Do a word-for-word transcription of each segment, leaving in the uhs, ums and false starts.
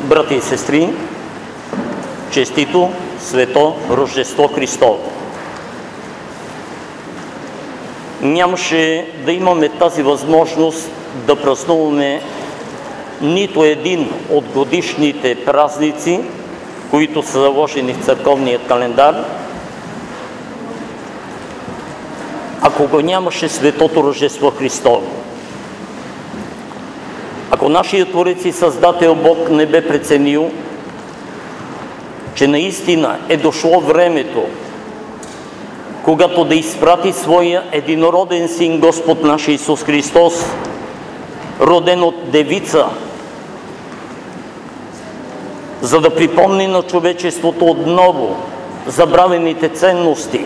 брати и сестри, честито Свето Рождество Христово! Нямаше да имаме тази възможност да празнуваме нито един от годишните празници, които са заложени в църковния календар, ако го нямаше Светото Рождество Христово. Ако нашият Творец и Създател Бог не бе преценил, че наистина е дошло времето, когато да изпрати своя единороден Син Господ наш Исус Христос, роден от девица, за да припомни на човечеството отново забравените ценности,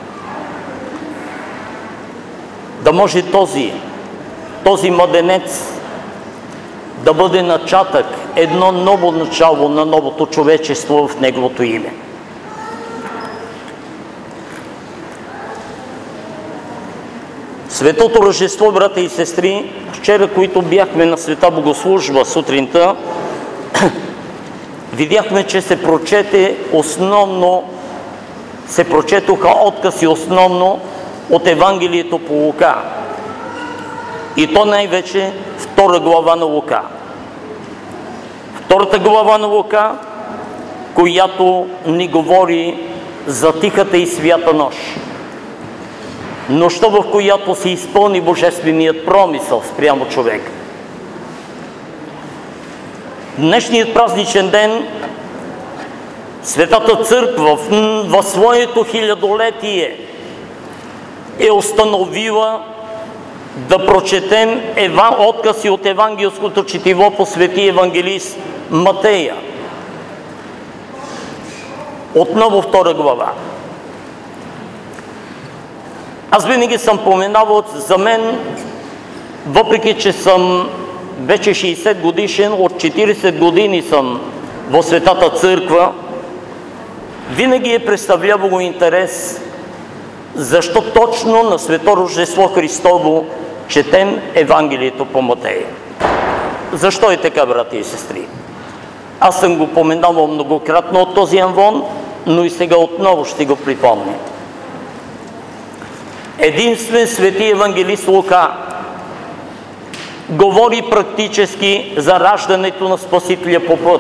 да може този, този младенец да бъде начатък, едно ново начало на новото човечество в Неговото име. Светото Рождество, брата и сестри, вчера, които бяхме на Света Богослужба сутринта, видяхме, че се прочете основно, се прочетоха откази основно от Евангелието по Лука. И то най-вече втора глава на Лука. Втората глава на Лука, която ни говори за тихата и свята нощ. Нощта, в която се изпълни божественият промисъл спрямо човек. Днешният празничен ден Светата Църква в, в своето хилядолетие е установила да прочетем ева, откази от евангелското четиво по свети евангелист Матея. Отново втора глава. Аз винаги съм поменавал, за мен, въпреки че съм вече шейсет годишен, от четирийсет години съм в Светата Църква, винаги е представлявало интерес защо точно на Свето Рождество Христово четем Евангелието по Матея. Защо е така, брати и сестри? Аз съм го поменавал многократно от този анвон, но и сега отново ще го припомня. Единствен свети евангелист Лука говори практически за раждането на Спасителя по път.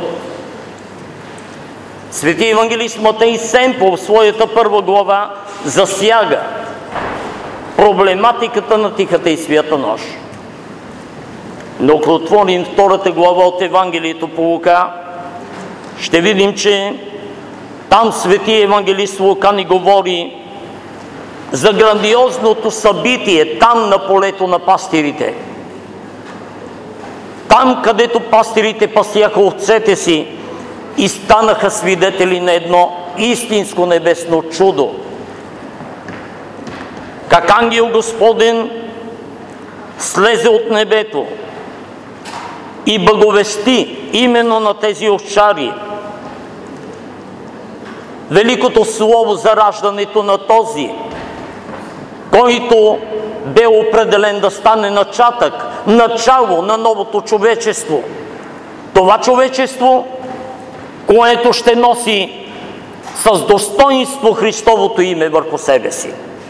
Свети евангелист Матей Семпо в своята първа глава засяга проблематиката на тихата и свята нощ. Но ако отворим втората глава от Евангелието по Лука, ще видим, че там свети евангелист Лука ни говори за грандиозното събитие там на полето на пастирите. Там, където пастирите пасяха овцете си и станаха свидетели на едно истинско небесно чудо. Как ангел Господен слезе от небето и благовести именно на тези овчари великото слово за раждането на този, който бе определен да стане начатък, начало на новото човечество. Това човечество, което ще носи с достоинство Христовото име върху себе си.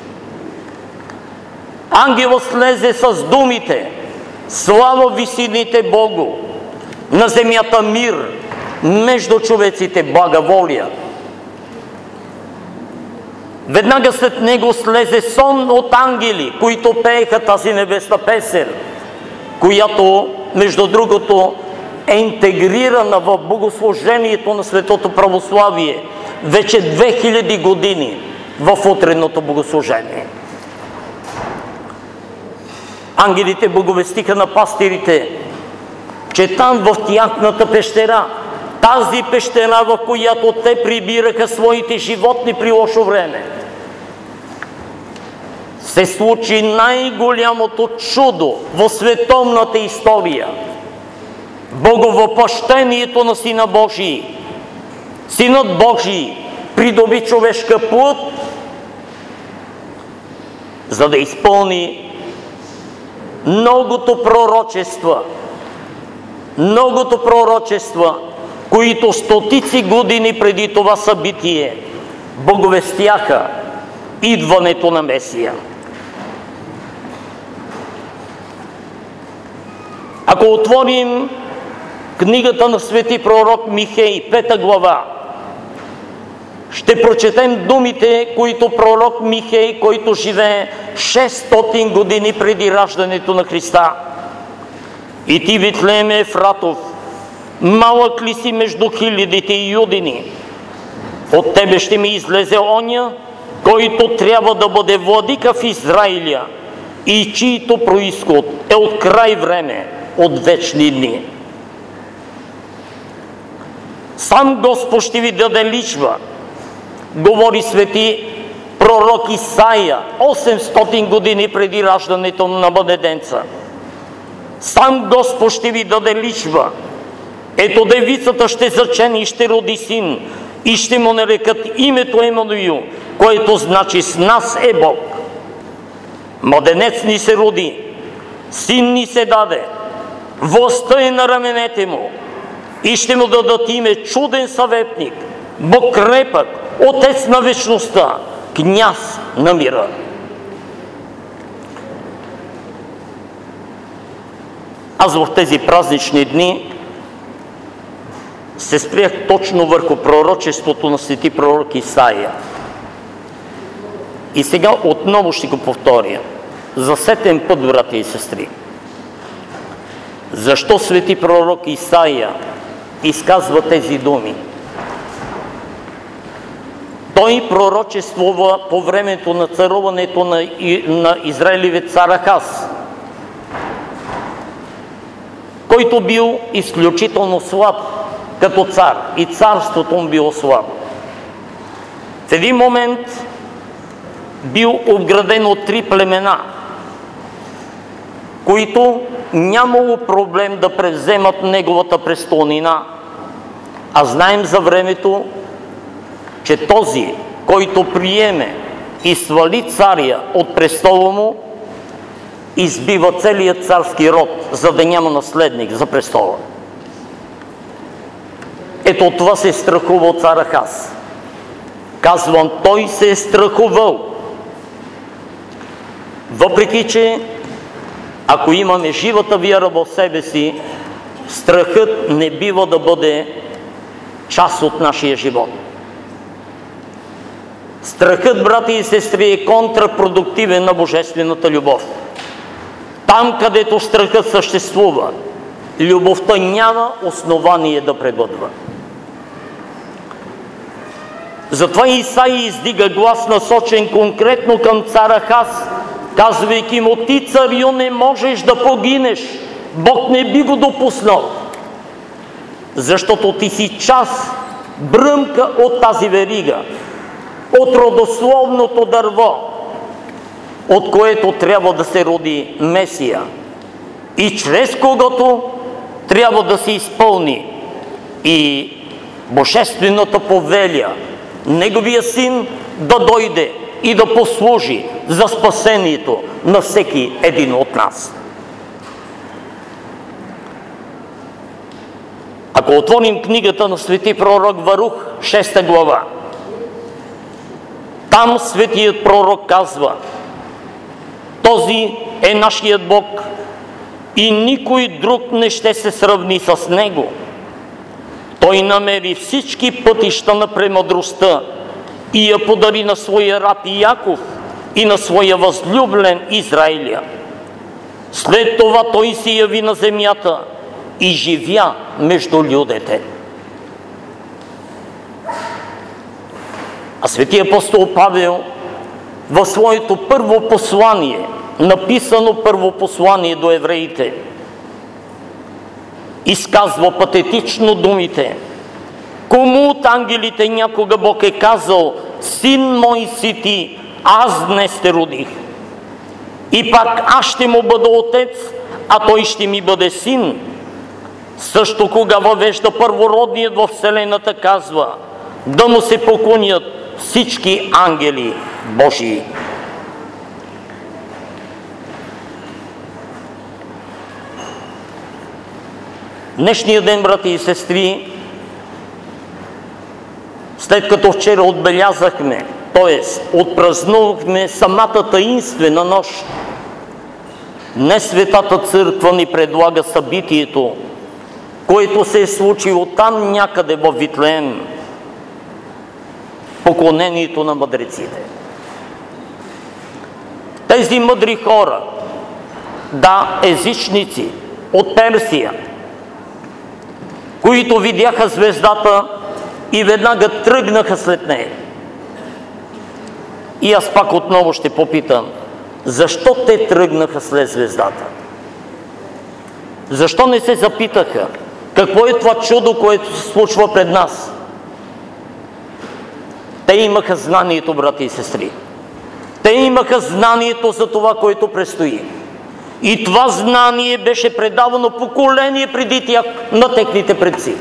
Ангелът слезе с думите: слава висините Богу, на земята мир, между човеците благоволия. Веднага след него слезе сон от ангели, които пееха тази небесна песен, която, между другото, е интегрирана в богослужението на Светото православие вече две хиляди години в утреното богослужение. Ангелите благовестиха на пастирите, че там в тяхната пещера, тази пещера, в която те прибираха своите животни при лошо време, се случи най-голямото чудо в световната история. Боговъплъщението на Сина Божий. Синът Божий придоби човешка плът, за да изпълни многото пророчества, многото пророчества, които стотици години преди това събитие боговестяха идването на Месия. Ако отворим книгата на свети пророк Михей, пета глава, ще прочетем думите, които пророк Михей, който живее шестстотин години преди раждането на Христа. И ти, Витлееме Ефратов, малък ли си между хилядите юдини? От тебе ще ми излезе оня, който трябва да бъде владика в Израиля и чийто произход е от край време, от вечни дни. Сам Господ ще ви даде личба, говори свети пророк Исаия, осемстотин години преди раждането на младенеца. Сам Господ ще ви даде личба. Ето девицата ще зачене и ще роди син, и ще му нарекат името Емануил, което значи с нас е Бог. Младенец ни се роди, син ни се даде, властта е на раменете му, и ще му дадат име чуден съветник, Бог крепък, Отец на вечността, княз на мира. Аз в тези празнични дни се спрях точно върху пророчеството на свети пророк Исаия. И сега отново ще го повторя. За сетен път, брати и сестри. Защо свети пророк Исаия изказва тези думи? Той пророчествува по времето на царуването на, на Израилевец цар Ахаз, който бил изключително слаб като цар и царството му било слабо. В един момент бил обграден от три племена, които нямало проблем да превземат неговата престолнина. А знаем за времето, че този, който приеме и свали царя от престола му, избива целият царски род, за да няма наследник за престола. Ето от това се е страхувал цар Ахаз. Казвам, той се е страхувал. Въпреки че, ако имаме живата вяра в себе си, страхът не бива да бъде част от нашия живот. Страхът, брати и сестри, е контрапродуктивен на божествената любов. Там, където страхът съществува, любовта няма основание да пребъдва. Затова Исаия издига глас, насочен конкретно към цар Ахаз, казвайки му: ти, царю, не можеш да погинеш, Бог не би го допуснал, защото ти си част, бръмка от тази верига, от родословното дърво, от което трябва да се роди Месия и чрез когото трябва да се изпълни и божествената повеля, неговия син да дойде и да послужи за спасението на всеки един от нас. Ако отворим книгата на свети пророк Варух, шеста глава, там светият пророк казва: този е нашият Бог и никой друг не ще се сравни с него. Той намери всички пътища на премъдростта и я подари на своя раб Яков и на своя възлюблен Израиля. След това той се яви на земята и живя между людите. А свети апостол Павел в своето първо послание, написано първо послание до евреите, изказва патетично думите: кому от ангелите някога Бог е казал: син мой си ти, аз днес те родих. И пак аз ще му бъда отец, а той ще ми бъде син. Също кога въвежда първородният в вселената, казва: да му се поклонят всички ангели Божии. Днешния ден, брати и сестри, след като вчера отбелязахме, т.е. отпразнувахме самата таинствена нощ, днес Светата Църква ни предлага събитието, което се е случило там някъде във Витлеем, поклонението на мъдреците. Тези мъдри хора, да, езичници от Персия, които видяха звездата и веднага тръгнаха след нея. И аз пак отново ще попитам, защо те тръгнаха след звездата? Защо не се запитаха, какво е това чудо, което се случва пред нас? Те имаха знанието, брати и сестри. Те имаха знанието за това, което предстои. И това знание беше предавано поколение преди тях на техните предци.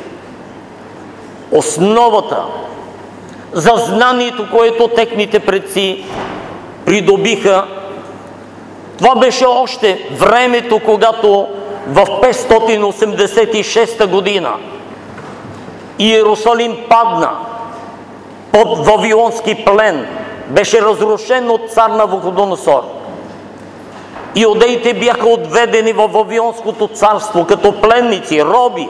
Основата за знанието, което техните предци придобиха, това беше още времето, когато в петстотин осемдесет и шеста година Иерусалим падна под вавилонски плен, беше разрушен от цар Навуходоносор. Иудеите бяха отведени във Вавилонското царство като пленници, роби.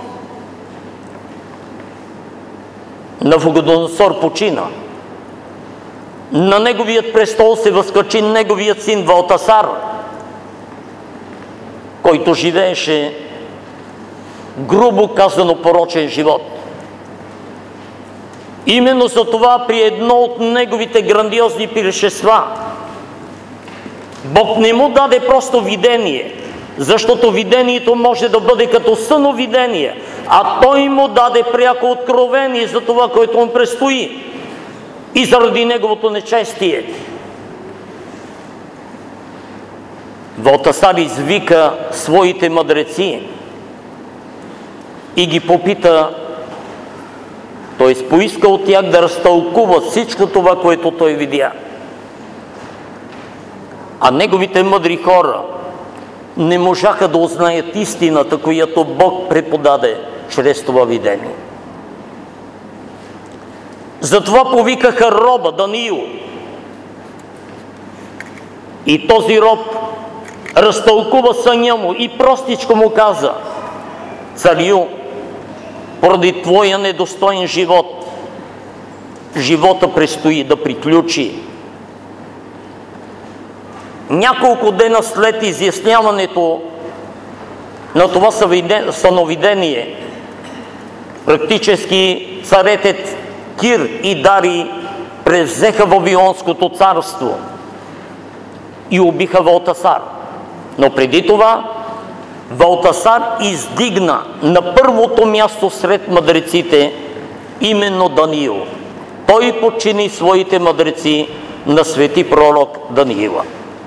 Навуходоносор почина. На неговият престол се възкачи неговият син Валтасар, който живееше, грубо казано, порочен живот. Именно за това при едно от неговите грандиозни пиршества Бог не му даде просто видение, защото видението може да бъде като съновидение, а Той му даде пряко откровение за това, което му предстои и заради неговото нечестие. Валтасар извика своите мъдреци и ги попита, т.е. поиска от тях да разтълкува всичко това, което той видя. А неговите мъдри хора не можаха да узнаят истината, която Бог преподаде чрез това видение. Затова повикаха роба Даниил. И този роб разтълкува съня му и простичко му каза: царю, поради твоя недостоен живот, живота предстои да приключи. Няколко дена след изясняването на това съновидение, практически царете Кир и Дарий превзеха Вавилонското царство и убиха Валтасар. Но преди това Валтасар издигна на първото място сред мъдреците именно Даниил. Той подчини своите мъдреци на свети пророк Даниила.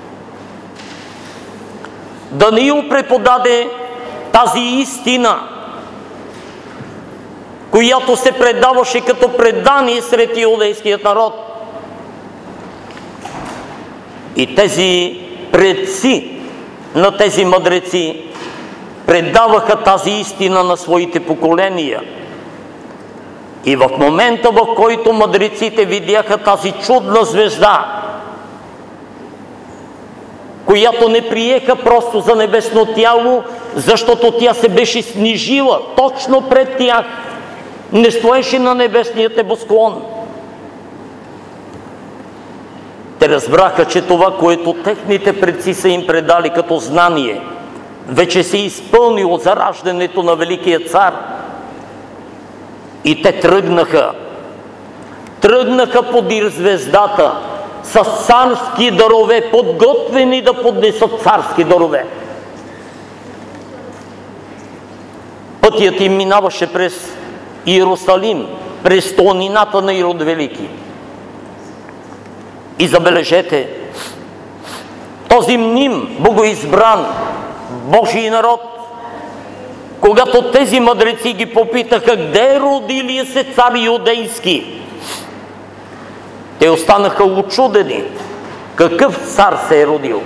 Даниил преподаде тази истина, която се предаваше като предание сред иудейският народ. И тези предци на тези мъдреци предаваха тази истина на своите поколения. И в момента, в който мъдреците видяха тази чудна звезда, която не приеха просто за небесно тяло, защото тя се беше снижила точно пред тях, не стоеше на небесният небосклон. Те разбраха, че това, което техните предци са им предали като знание, вече се е изпълнило за раждането на Великия цар. И те тръгнаха. Тръгнаха подир звездата с царски дарове, подготвени да поднесат царски дарове. Пътят им минаваше през Иерусалим, през планината на Ирод Велики. И забележете, този мним, богоизбран, Божий народ, когато тези мъдреци ги попитаха, къде родилия се цар юдейски, те останаха учудени, какъв цар се е родил.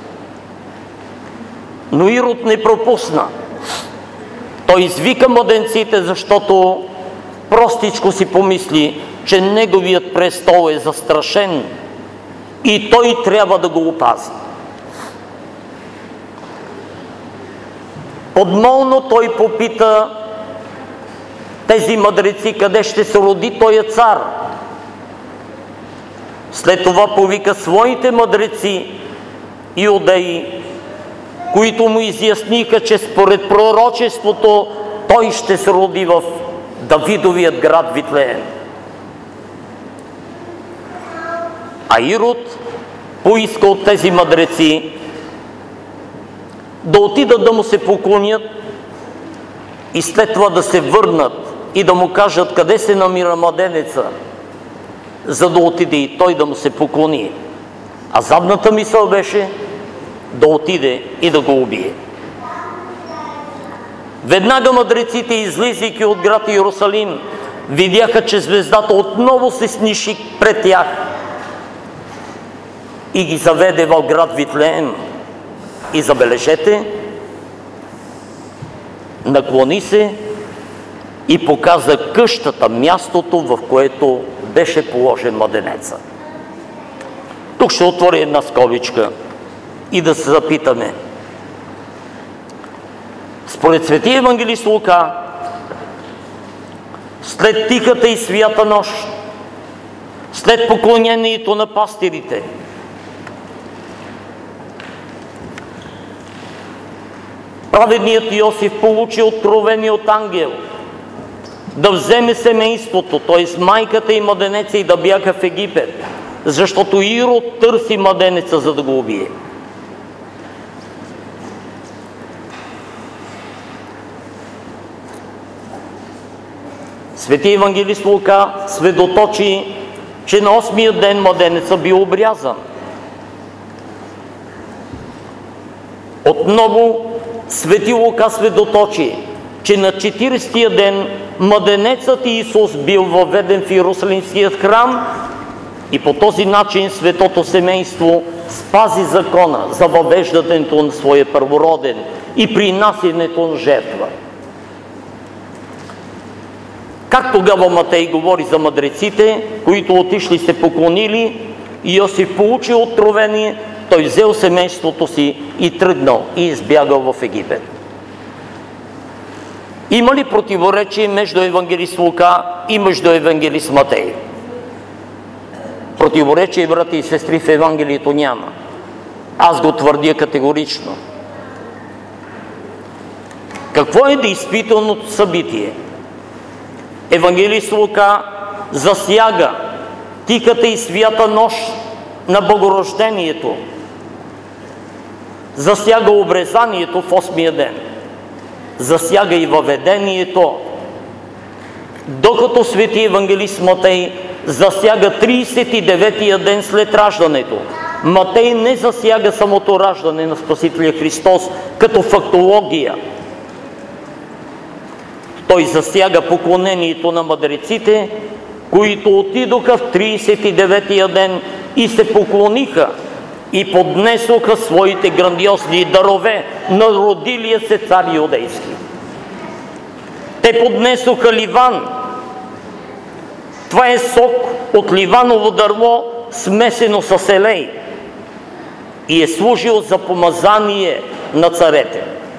Но Ирод не пропусна. Той извика младенците, защото простичко си помисли, че неговият престол е застрашен и той трябва да го опази. Подмолно той попита тези мъдреци, къде ще се роди този цар. След това повика своите мъдреци иудеи, които му изясниха, че според пророчеството той ще се роди в Давидовият град Витлеем. А Ирод поиска от тези мъдреци да отидат да му се поклонят и след това да се върнат и да му кажат къде се намира младенеца, за да отиде и той да му се поклони. А задната мисъл беше да отиде и да го убие. Веднага мъдреците, излизайки от град Иерусалим, видяха, че звездата отново се сниши пред тях и ги заведе в град Витлеем. И забележете, наклони се и показа къщата, мястото, в което беше положен младенеца. Тук ще отворя една скобичка и да се запитаме. Според светия евангелист Лука, след тихата и свята нощ, след поклонението на пастирите, праведният Йосиф получи откровение от ангел да вземе семейството, т.е. майката и младенеца, и да бяга в Египет, защото Ирод търси младенеца, за да го убие. Свети евангелист Лука свидетелствува, че на осмия ден младенеца бил обрязан. Отново Свети Лука свидетелствува, че на четиридесетия ден младенецът Исус бил въведен в Иерусалимския храм и по този начин светото семейство спази закона за въвеждането на своя първороден и принасянето на жертва. Как тогава Матей говори за мъдреците, които отишли се поклонили, и Йосиф получил откровение, той взел семейството си и тръгнал и избягал в Египет. Има ли противоречие между евангелист Лука и между евангелист Матей? Противоречие, брати и сестри, в Евангелието няма. Аз го твърдя категорично. Какво е действителното събитие? Евангелист Лука засяга тихата и свята нощ на Богорождението, засяга обрезанието в осмия ден, засяга и въведението, докато свети евангелист Матей засяга тридесет и деветия ден след раждането. Матей не засяга самото раждане на Спасителя Христос като фактология. Той засяга поклонението на мъдреците, които отидоха в тридесет и деветия ден и се поклониха и поднесоха своите грандиозни дарове на родилия се цар юдейски. Те поднесоха ливан. Това е сок от ливаново дърво, смесено с елей, и е служил за помазание на царете.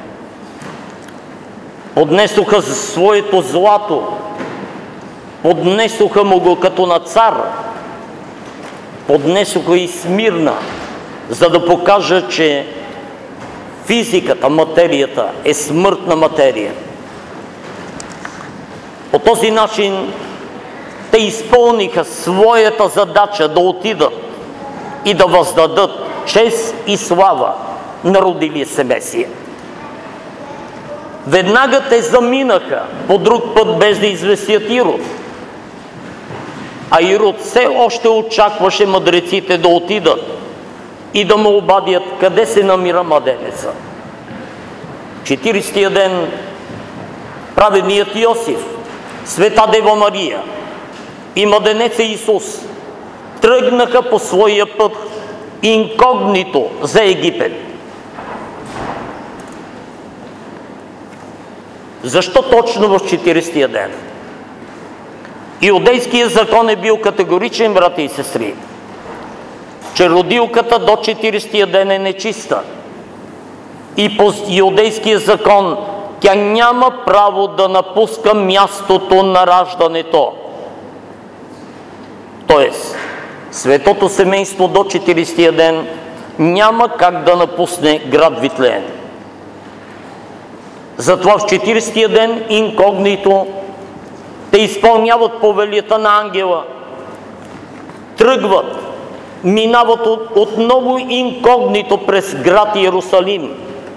Поднесоха своето злато, поднесоха му го като на цар, поднесоха и Смирна, за да покажа, че физиката, материята е смъртна материя. По този начин те изпълниха своята задача да отидат и да въздадат чест и слава на родилия се Месия. Веднага те заминаха по друг път, без да известят Ирод. А Ирод все още очакваше мъдреците да отидат и да му обадят къде се намира младенеца. четиридесетия ден праведният Йосиф, Света Дева Мария и младенеца Исус тръгнаха по своя път инкогнито за Египет. Защо точно в четиридесетия ден? Иудейският закон е бил категоричен, брати и сестри, че родилката до четиридесетия ден е нечиста. И по иудейския закон тя няма право да напуска мястото на раждането. Тоест, светото семейство до четиридесетия ден няма как да напусне град Витлеем. Затова в четиридесетия ден инкогнито те изпълняват повелята на ангела, тръгват, минават отново инкогнито през град Иерусалим,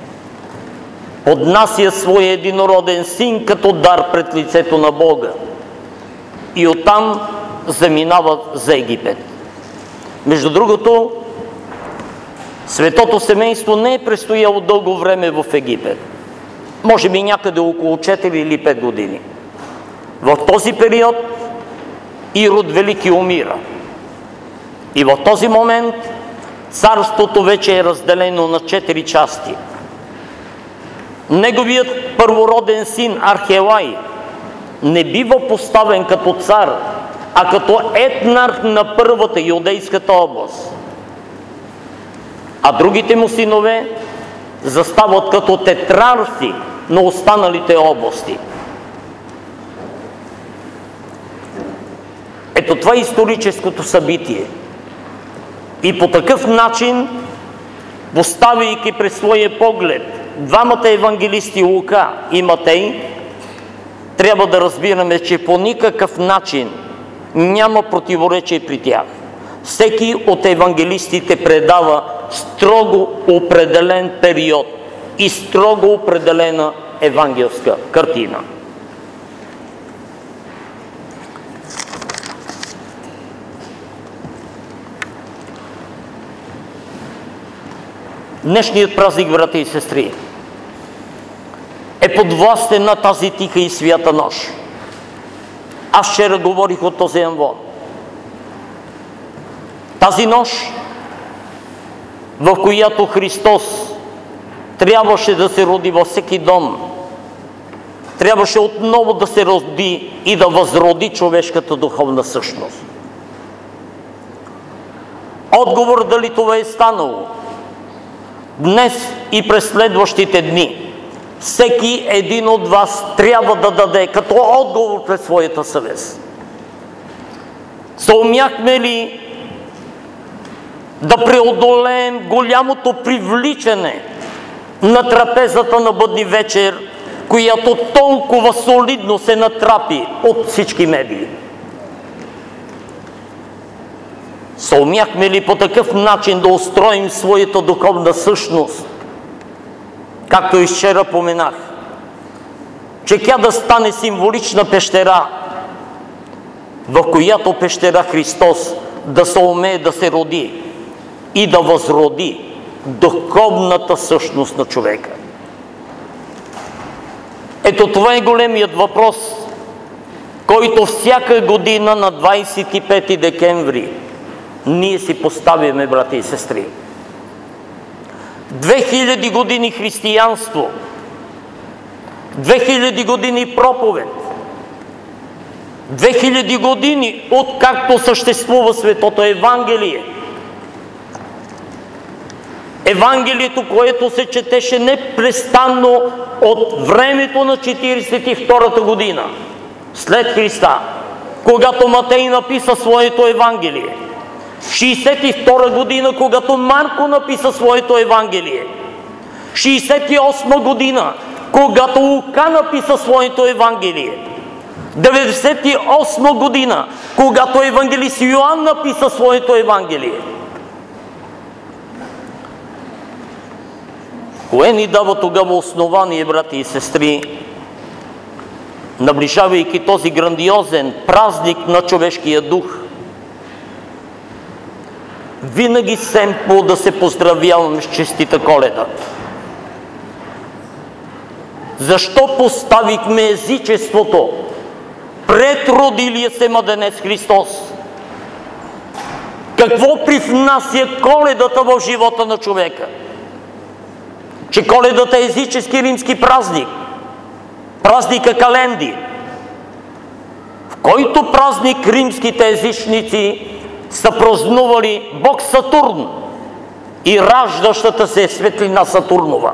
поднася своя единороден син като дар пред лицето на Бога и оттам заминават за Египет. Между другото, светото семейство не е престояло дълго време в Египет. Може би някъде около четири или пет години. В този период Ирод Велики умира. И в този момент царството вече е разделено на четири части. Неговият първороден син Архелай не бива поставен като цар, а като етнарх на първата юдейската област. А другите му синове застават като тетрарси на останалите области. Ето това е историческото събитие. И по такъв начин, поставяйки пред своя поглед двамата евангелисти Лука и Матей, трябва да разбираме, че по никакъв начин няма противоречие при тях. Всеки от евангелистите предава строго определен период и строго определена евангелска картина. Днешният празник, брати и сестри, е подвластен на тази тиха и свята нощ. Аз вчера говорих от този амвон. Тази нощ, в която Христос трябваше да се роди във всеки дом, трябваше отново да се роди и да възроди човешката духовна същност. Отговор дали това е станало днес и през следващите дни, всеки един от вас трябва да даде като отговор пред своята съвест. Съумяхме ли да преодолеем голямото привличане на трапезата на Бъдни вечер, която толкова солидно се натрапи от всички медии? Съумяхме ли по такъв начин да устроим своята духовна същност, както и вчера поменах, че тя да стане символична пещера, в която пещера Христос да се умее да се роди и да възроди духовната същност на човека? Ето това е големият въпрос, който всяка година на двадесет и пети декември ние си поставяме, брати и сестри. Две хиляди години християнство, две хиляди години проповед, две хиляди години откакто съществува Светото Евангелие. Евангелието, което се четеше непрестанно от времето на четиридесет и втората година след Христа, когато Матей написа своето Евангелие. шейсет и втора година, когато Марко написа своето Евангелие. шейсет и осма година, когато Лука написа своето Евангелие. деветдесет и осма година, когато евангелист Йоан написа своето Евангелие. Кое ни дава тогава основание, брати и сестри, наближавайки този грандиозен празник на човешкия дух, винаги семпо да се поздравяваме с честита Коледа? Защо поставихме езичеството пред родилия се младенец Христос? Какво привнася Коледата в живота на човека? Че Коледата е езически римски празник, празника Календи, в който празник римските езичници са празнували бог Сатурн и раждащата се светлина Сатурнова.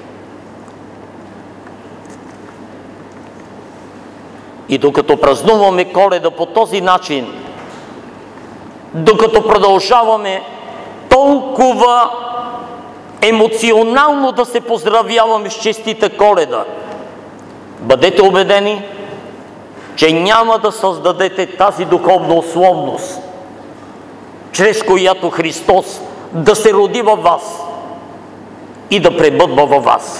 И докато празнуваме Коледа по този начин, докато продължаваме толкова емоционално да се поздравяваме с честита Коледа, бъдете убедени, че няма да създадете тази духовна условност, чрез която Христос да се роди във вас и да пребъдва във вас.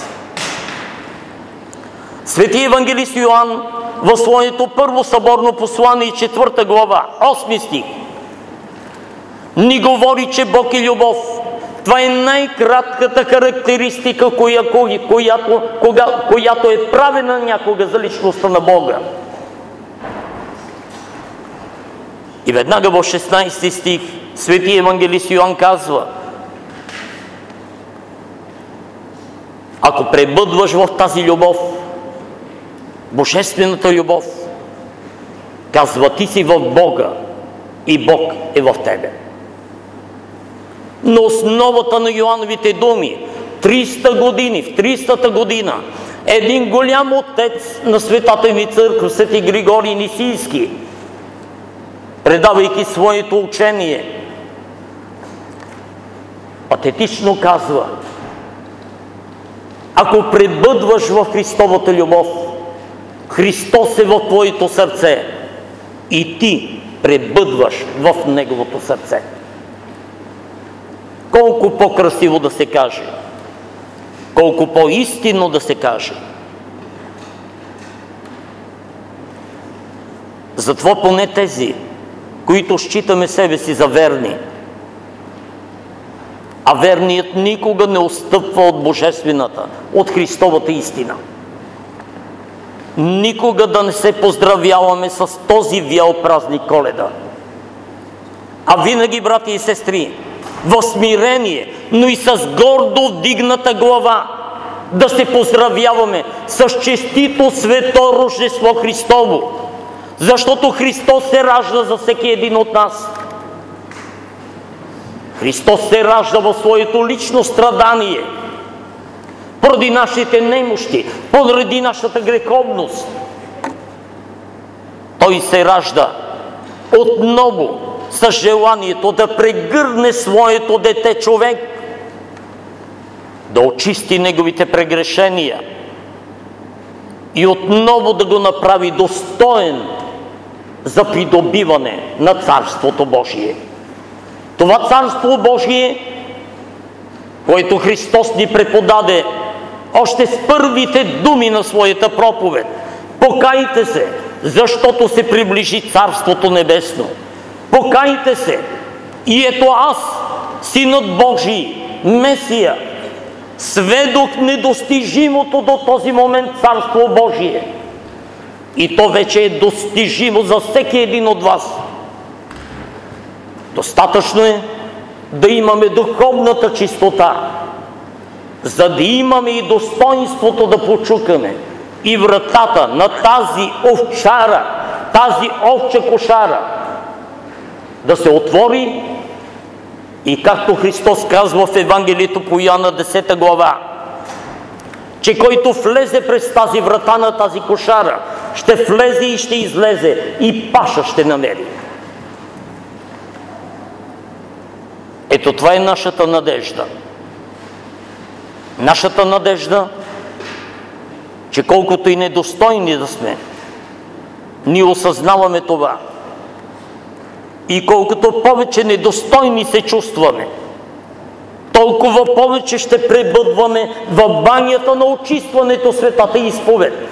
Свети евангелист Йоан в своето първо съборно послание, четвърта глава, осми стих, ни говори, че Бог е любов. Това е най-кратката характеристика, която, която, която е правена някога за личността на Бога. И веднага в шестнайсти стих свети евангелист Йоан казва: ако пребъдваш в тази любов, божествената любов, казва, ти си в Бога и Бог е в тебе. На основата на Йоановите думи, триста години, в тристата година, един голям отец на Светата ни църква, свети Григорий Нисийски, предавайки своето учение, патетично казва: ако пребъдваш в Христовата любов, Христос е в твоето сърце и ти пребъдваш в Неговото сърце. Колко по-красиво да се каже, колко по-истинно да се каже. Затова поне тези, които считаме себе си за верни, а верният никога не отстъпва от божествената, от Христовата истина. Никога да не се поздравяваме с този вял празник Коледа, а винаги, брати и сестри, в смирение, но и с гордо вдигната глава да се поздравяваме с честито свето Рождество Христово, защото Христос се ражда за всеки един от нас. Христос се ражда в своето лично страдание, поради нашите немощи, поради нашата греховност. Той се ражда отново с желанието да прегърне своето дете човек, да очисти неговите прегрешения и отново да го направи достоен за придобиване на Царството Божие. Това Царство Божие, което Христос ни преподаде още с първите думи на своята проповед: покайте се, защото се приближи Царството Небесно. Покайте се, и ето аз, Синът Божий, Месия, сведох недостижимото до този момент Царство Божие. И то вече е достижимо за всеки един от вас. Достатъчно е да имаме духовната чистота, за да имаме и достоинството да почукаме и вратата на тази овчара, тази овча кошара да се отвори и, както Христос казва в Евангелието по Йоанна десета глава, че който влезе през тази врата на тази кошара, ще влезе и ще излезе и паша ще намери. Ето това е нашата надежда. Нашата надежда, че колкото и недостойни да сме, ние осъзнаваме това. И колкото повече недостойни се чувстваме, толкова повече ще пребъдваме в банята на очистването, светата изповед.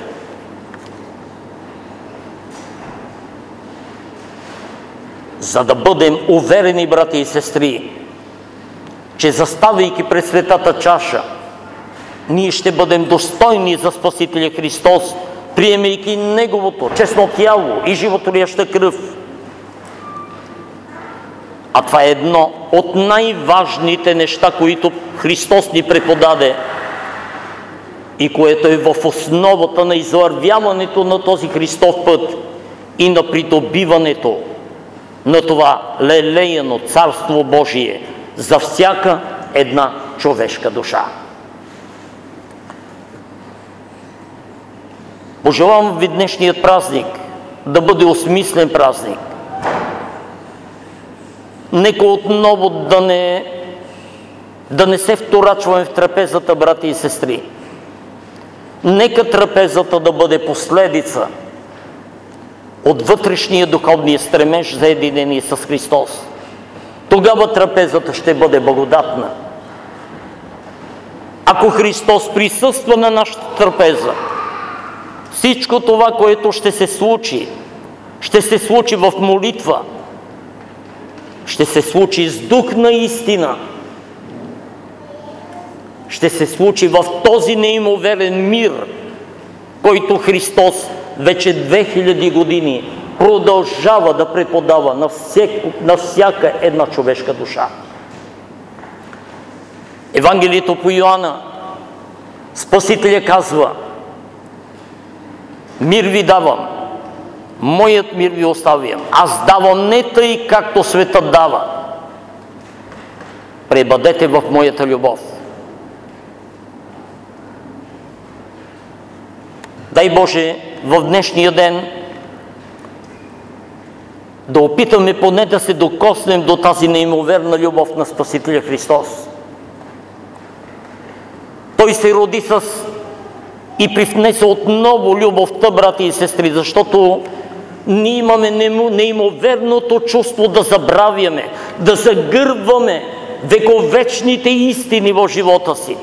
За да бъдем уверени, брати и сестри, че заставайки пред светата чаша, ние ще бъдем достойни за Спасителя Христос, приемайки Неговото честно тяло и животворяща кръв. А това е едно от най-важните неща, които Христос ни преподаде и което е в основата на извървяването на този Христов път и на придобиването на това лелеяно Царство Божие за всяка една човешка душа. Пожелавам ви днешният празник да бъде осмислен празник. Нека отново да не, да не се вторачваме в трапезата, брати и сестри. Нека трапезата да бъде последица от вътрешния духовния стремеж за единение с Христос. Тогава трапезата ще бъде благодатна. Ако Христос присъства на нашата трапеза, всичко това, което ще се случи, ще се случи в молитва, ще се случи с дух на истина, ще се случи в този неимоверен мир, който Христос вече две хиляди години продължава да преподава на, всек, на всяка една човешка душа. Евангелието по Йоанна, Спасителя казва: мир ви давам, моят мир ви оставям. Аз давам не тъй, както светът дава. Пребъдете в моята любов. Дай Боже, в днешния ден да опитаме поне да се докоснем до тази неимоверна любов на Спасителя Христос. Той се роди с и привнесе отново любовта, брати и сестри, защото ние имаме неимоверното чувство да забравяме, да загърбваме вековечните истини в живота си.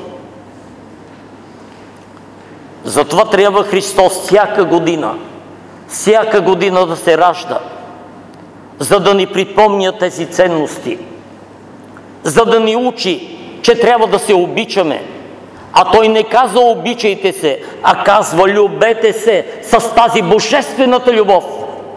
Затова трябва Христос всяка година, всяка година да се ражда, за да ни припомня тези ценности, за да ни учи, че трябва да се обичаме. А Той не казва обичайте се, а казва любете се с тази божествената любов.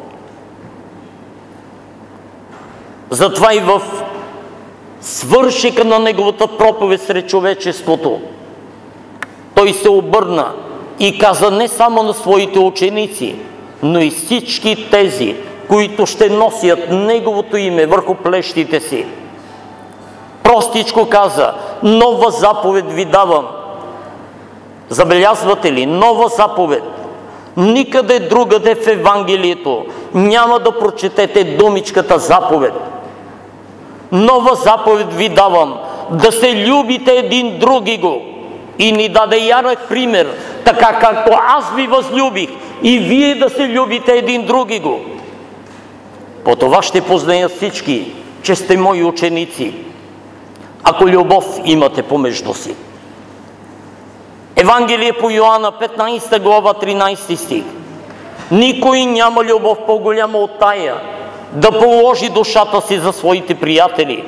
Затова и в свършика на Неговата проповед сред човечеството Той се обърна и каза не само на своите ученици, но и всички тези, които ще носят Неговото име върху плещите си. Простичко каза: нова заповед ви давам. Забелязвате ли? Нова заповед. Никъде другаде в Евангелието няма да прочетете думичката заповед. Нова заповед ви давам, да се любите един други го. И ни даде ярък пример, така както аз ви възлюбих, и вие да се любите един други го. По това ще познаят всички, че сте мои ученици, ако любов имате помежду си. Евангелие по Йоанна, петнайсета глава, тринайсети стих. Никой няма любов по-голяма от тая, да положи душата си за своите приятели.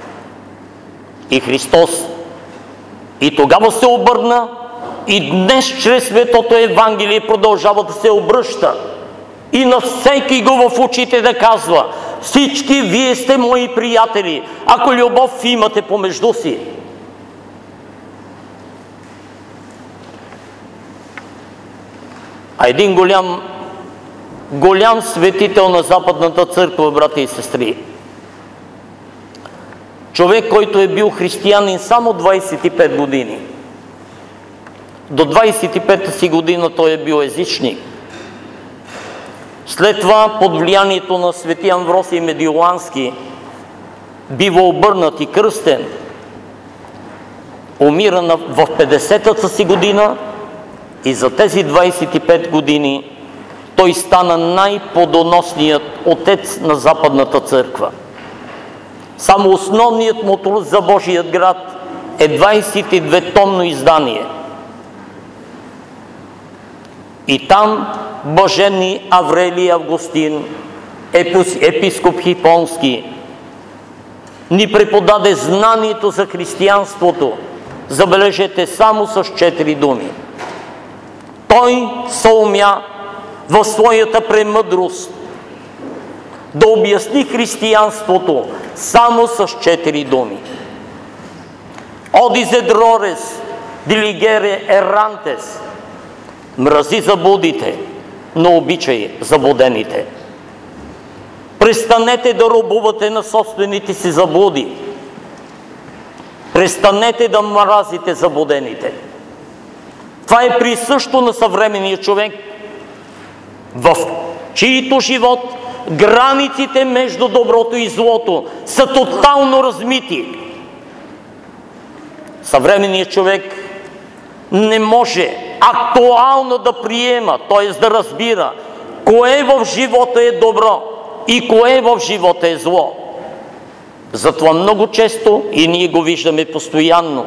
И Христос и тогава се обърна, и днес чрез Светото Евангелие продължава да се обръща. И на всеки го в очите да казва: всички вие сте мои приятели, ако любов имате помежду си. А един голям, голям светител на Западната църква, брати и сестри, човек, който е бил християнин само двайсет и пет години. До двайсет и пета си година той е бил езичник. След това, под влиянието на свети Амвросий Медиолански, бива обърнат и кръстен. Умира в петдесетата си година и за тези двайсет и пет години той стана най-плодоносният отец на Западната църква. Само основният му труд за Божият град е двайсет и две томно издание. И там блажени Аврелий Августин, епископ Хипонски, ни преподаде знанието за християнството, забележете, само с четири думи. Той съумя в своята премъдрост да обясни християнството само с четири думи. Одизе дрорес, дилигере ерантес. Мрази заблудите, но обичай заблудените. Престанете да робувате на собствените си заблуди. Престанете да мразите заблудените. Това е присъщо на съвременния човек, в чието живот границите между доброто и злото са тотално размити. Съвременният човек не може актуално да приема, т.е. да разбира кое в живота е добро и кое в живота е зло. Затова много често, и ние го виждаме постоянно,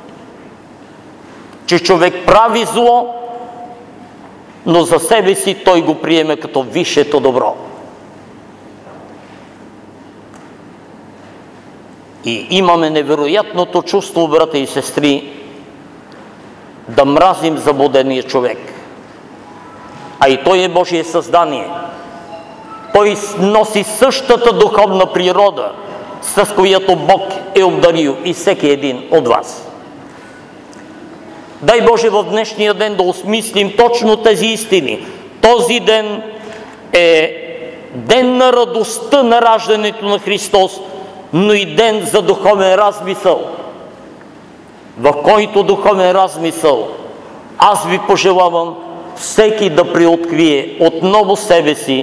че човек прави зло, но за себе си той го приеме като висшето добро. И имаме невероятното чувство, брата и сестри, да мразим заблудения човек. А и той е Божие създание. Той носи същата духовна природа, с която Бог е обдарил и всеки един от вас. Дай Боже в днешния ден да осмислим точно тези истини. Този ден е ден на радостта на раждането на Христос, но и ден за духовен размисъл, в който духовен размисъл аз ви пожелавам всеки да преоткрие отново себе си.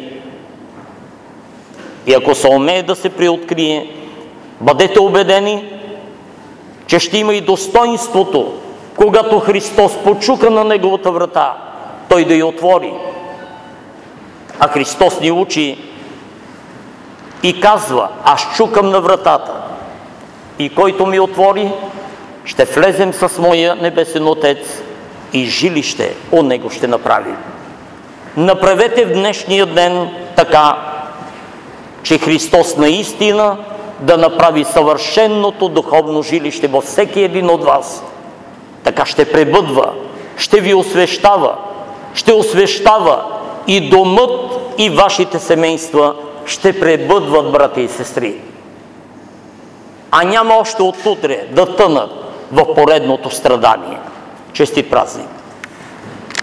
И ако се умее да се преоткрие, бъдете убедени, че ще има и достоинството, когато Христос почука на неговата врата, той да я отвори. А Христос ни учи и казва: аз чукам на вратата и който ми отвори, ще влезем с моя небесен Отец и жилище от него ще направи. Направете в днешния ден така, че Христос наистина да направи съвършеното духовно жилище във всеки един от вас. Така ще пребъдва, ще ви освещава, ще освещава и домът, и вашите семейства ще пребъдват, брати и сестри. А няма още от утре да тънат в поредното страдание. Честит празник!